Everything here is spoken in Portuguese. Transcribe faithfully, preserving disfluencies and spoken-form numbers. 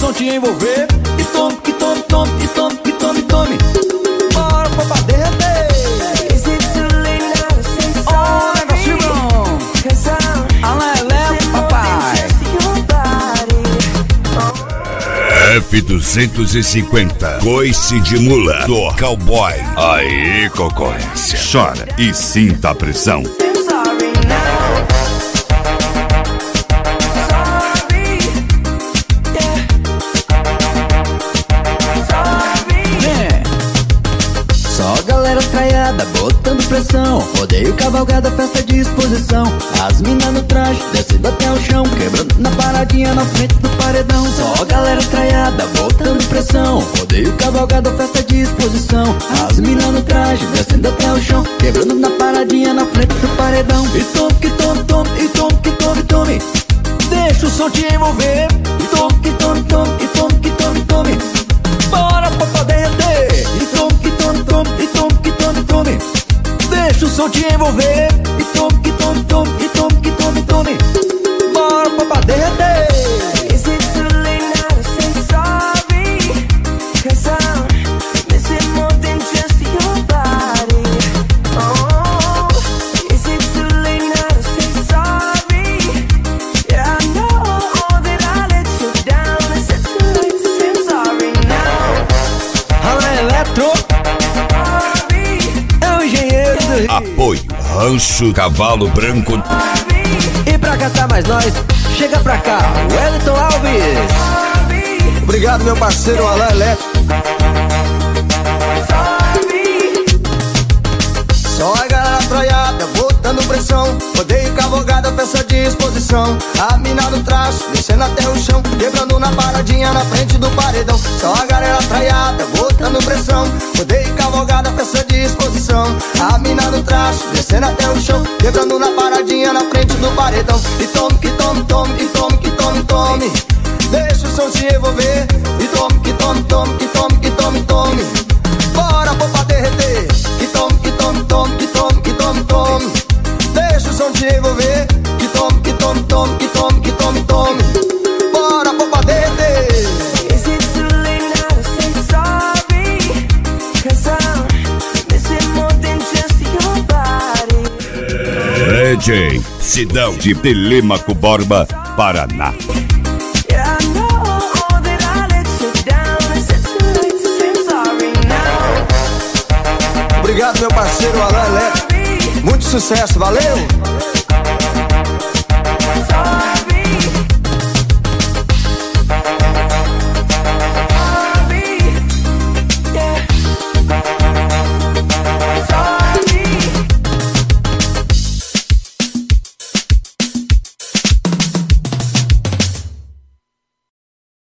som te envolver. E tome, que tome, tome, e tome, que tome, tome. Bora pra derreter. Oh, negócio bom. Alain Eletro, papai. F duzentos e cinquenta, coice de mula do cowboy. Aí, concorrência. Chora e sinta a pressão. Traiada, botando pressão. Rodeio, cavalgada, festa de exposição. As minas no traje, descendo até o chão, quebrando na paradinha na frente do paredão. Só galera traiada, botando pressão. Rodeio, cavalgada, festa de exposição. As minas no traje, descendo até o chão, quebrando na paradinha na frente do paredão. E tome, que tome, tome, e tome, que tome, tome. Deixa o som te envolver. E tome, que tome, tome, e tome, que tome, tome. Bora pra derreter. E tome, que tome, tome, e tome, que tome, tome. Deixa o som te envolver. E tome, que tome, tome, e tome, que tome, tome. Bora pra derreter. Is it too late now to say sorry? Cause I'm missing more than just your body. Oh, is it too late now to say sorry? Yeah, I know that I let you down. Is it too late to say sorry now? Alain Eletro é o engenheiro do Rio. Apoio Rancho Cavalo Branco. E pra gastar mais nós, chega pra cá, Wellington Alves. Obrigado, meu parceiro Alain Eletro. Só a galera traiada, botando pressão. Rodeio, cavalgada, peça de exposição. A mina no traço, descendo até o chão, quebrando na paradinha na frente do paredão. Só a galera traiada, botando pressão. Rodeio, cavalgada, peça de exposição. A mina no traço, descendo até o chão, quebrando na paradinha na frente do paredão. E tome, que tome, tome, e tome, que tome, tome. Deixa o som se envolver. E tome, que tome, tome, que tome, que tome, tome. Bora pra derreter. Que tome, que tome, tome, que tome, que tome, tome. Deixa o som te envolver. Que tome, que tome, tome, que tome, que tome, tome. Bora pra derreter. Is it too late now to say sorry? Cause I'm missing more than just your body. D J Sidão de Telêmaco Borba, Paraná. Yeah, I know that I let you down. Is it too late to say sorry now? Obrigado, meu parceiro Alain Eletro. Muito sucesso, valeu!